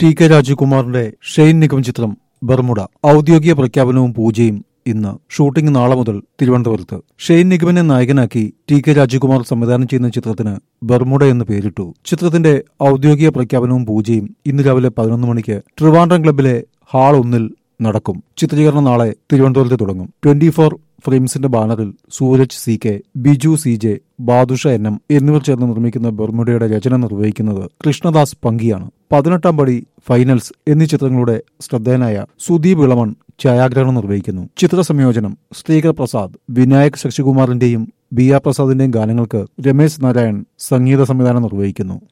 TK. രാജീവ്കുമാറിന്റെ Shane Nigam ചിത്രം Bermuda ഔദ്യോഗിക പ്രഖ്യാപനവും പൂജയും ഇന്ന്. ഷൂട്ടിംഗ് നാളെ മുതൽ തിരുവനന്തപുരത്ത്. ഷെയ്ൻ നിഗമിനെ നായകനാക്കി ടി.കെ. രാജീവ്കുമാർ സംവിധാനം ചെയ്യുന്ന ചിത്രത്തിന് ബർമുഡ എന്ന് പേരിട്ടു. ചിത്രത്തിന്റെ ഔദ്യോഗിക പ്രഖ്യാപനവും പൂജയും ഇന്ന് രാവിലെ 11 മണിക്ക് ട്രിവാൻഡ്രം ക്ലബിലെ ഹാൾ 1-ൽ നടക്കും. ചിത്രീകരണം നാളെ തിരുവനന്തപുരത്ത് തുടങ്ങും. 24 ഫിലിംസിന്റെ ബാനറിൽ Sooraj CK, Biju CJ, Badusha NM എന്നിവർ ചേർന്ന് നിർമ്മിക്കുന്ന ബർമുഡയുടെ രചന നിർവഹിക്കുന്നത് കൃഷ്ണദാസ് പങ്കിയാണ്. 18-ാം പടി, ഫൈനൽസ് എന്നീ ചിത്രങ്ങളുടെ ശ്രദ്ധേയനായ സുദീപ് ഇളമൺ ഛായാഗ്രഹണം നിർവഹിക്കുന്നു. ചിത്ര സംയോജനം ശ്രീകർ പ്രസാദ്. വിനായക് ശശികുമാറിന്റെയും BR പ്രസാദിന്റെയും ഗാനങ്ങൾക്ക് രമേശ് നാരായൺ സംഗീത സംവിധാനം നിർവഹിക്കുന്നു.